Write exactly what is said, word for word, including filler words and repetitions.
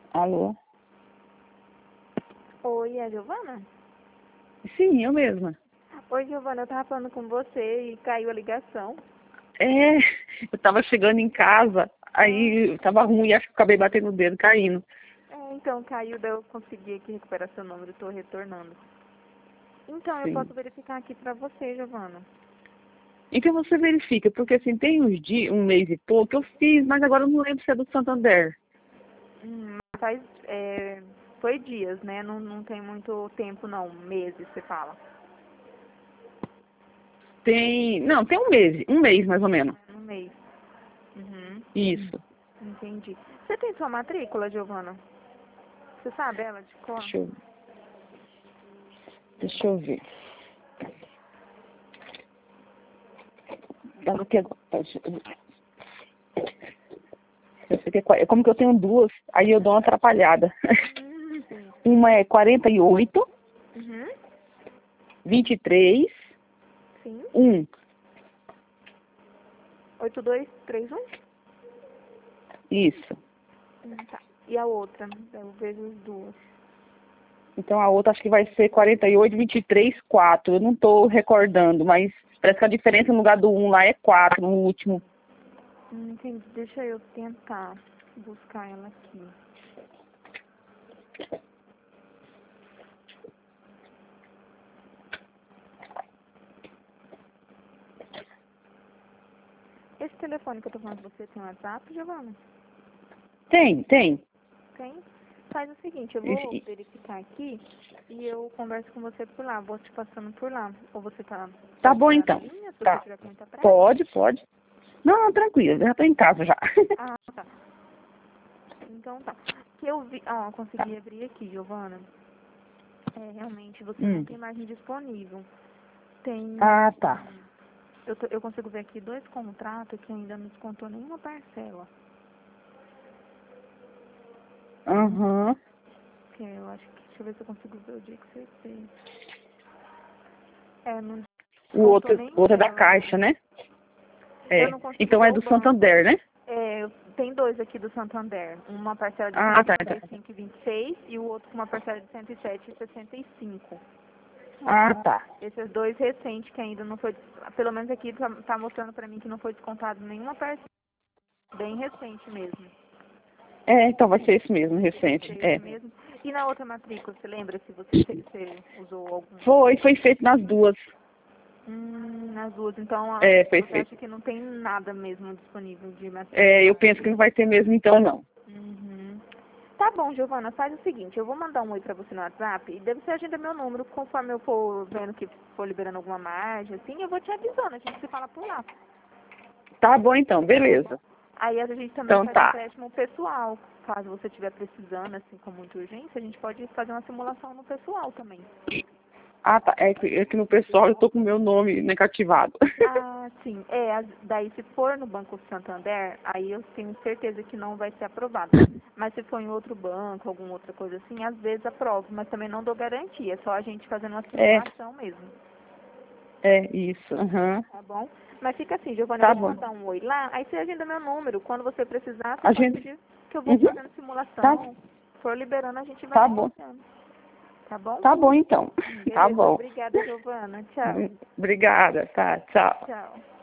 Alô? Oi, é a Giovana? Sim, eu mesma. Oi, Giovana, eu tava falando com você e caiu a ligação. É, eu tava chegando em casa, aí tava ruim, acho que acabei batendo o dedo, caindo. É, então caiu, daí eu consegui aqui recuperar seu número, tô retornando. Então, eu Sim. posso verificar aqui pra você, Giovana. Então você verifica, porque assim, tem uns dias, um mês e pouco, eu fiz, mas agora eu não lembro se é do Santander. Hum, faz, é, foi dias, né? Não, não tem muito tempo não, meses, você fala. Tem, não, tem um mês, um mês mais ou menos. Um mês. Uhum, Isso. entendi. Você tem sua matrícula, Giovana? Você sabe ela de cor? Deixa eu, deixa eu ver. Ela quer, deixa eu ver. Eu sei que é, qua- como que eu tenho duas, aí eu dou uma atrapalhada. Hum, sim. Uma é quarenta e oito, Uhum, vinte e três, sim. um. oito dois três um? Isso. Hum, tá. E a outra? Eu vejo as duas. Então a outra acho que vai ser quarenta e oito, vinte e três, quatro. Eu não tô recordando, mas parece que a diferença no lugar do um lá é quatro no último. Hum, entendi. Deixa eu tentar buscar ela aqui. Esse telefone que eu tô falando com você tem WhatsApp, Giovana? Tem, tem. Tem? Faz o seguinte, eu vou Esse- verificar aqui e eu converso com você por lá. Vou te passando por lá. Ou você tá... Tá Pode bom esperar na então. linha, se você Tá. tiver com muita pressa? Pode, pode. Não, não, tranquilo, eu já tô em casa já. Ah, tá. Então tá. Que eu vi... Ó, eu consegui abrir aqui, Giovana. É, realmente, você não Hum. tem margem disponível. Tem... Ah, tá. Eu, tô- eu consigo ver aqui dois contratos que ainda não descontou nenhuma parcela. Aham. Que eu acho que... Deixa eu ver se eu consigo ver o dia que você fez. É, não O descontou outro, o outro é da nenhuma. Caixa, né? Eu É. não consigo Então ver é o do banco. Santander, né? É, eu- tem dois aqui do Santander. Uma parcela de Ah, cento tá. e trinta tá. e cinco e vinte e seis e o outro com uma parcela de cento e sete e sessenta e cinco. Ah, tá. Esses dois recentes que ainda não foi... Pelo menos aqui tá, tá mostrando pra mim que não foi descontado nenhuma parcela. Bem recente mesmo. É, então vai ser esse mesmo, Vai recente. ser esse É. mesmo. E na outra matrícula, você lembra se você, te- você usou algum... Foi, foi feito nas duas. Hum, nas duas. Então, a- É, foi você feito. acha que não tem nada mesmo disponível de matrícula? É, eu penso que não vai ter mesmo então, não. Uhum. Tá bom, Giovana, faz o seguinte, eu vou mandar um oi pra você no WhatsApp e deve ser agenda meu número, conforme eu for vendo que for liberando alguma margem, assim, eu vou te avisando, a gente se fala por lá. Tá bom então, beleza. Aí a gente também Então faz tá. empréstimo pessoal, caso você estiver precisando, assim, com muita urgência, a gente pode fazer uma simulação no pessoal também. Ah, tá. É que, é que no pessoal eu tô com o meu nome negativado. Ah, sim. É, as- daí se for no Banco Santander, aí eu tenho certeza que não vai ser aprovado. Mas se for em outro banco, alguma outra coisa assim, às vezes aprovo, mas também não dou garantia, é só a gente fazendo uma É, simulação mesmo, é isso. Aham. tá bom? Mas fica assim, Giovana, eu Tá vou te bom. mandar um oi lá, aí você agenda meu número, quando você precisar, você A pode gente. pedir que eu vou Uhum. fazendo Tá, simulação, for liberando, a gente vai tá bom. negociando, tá bom? Tá bom então. Tá Beleza, bom. obrigada, Giovana, tchau. Obrigada, tá. Tchau. Tchau.